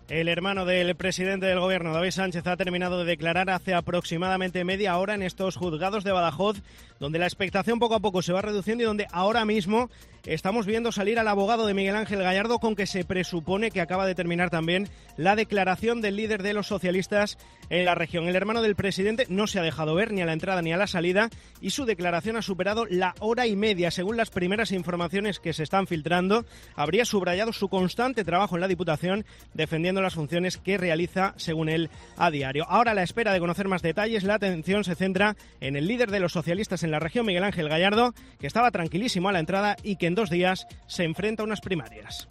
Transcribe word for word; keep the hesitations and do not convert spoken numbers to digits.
El hermano del presidente del Gobierno, David Sánchez, ha terminado de declarar hace aproximadamente media hora en estos juzgados de Badajoz, donde la expectación poco a poco se va reduciendo y donde ahora mismo estamos viendo salir al abogado de Miguel Ángel Gallardo, con que se presupone que acaba de terminar también la declaración del líder de los socialistas en la región. El hermano del presidente no se ha dejado ver ni a la entrada ni a la salida y su declaración ha superado la hora y media. Según las primeras informaciones que se están filtrando, habría subrayado su constante trabajo en la Diputación defendiendo las funciones que realiza, según él, a diario. Ahora, a la espera de conocer más detalles, la atención se centra en el líder de los socialistas en la región, Miguel Ángel Gallardo, que estaba tranquilísimo a la entrada y que en dos días se enfrenta a unas primarias.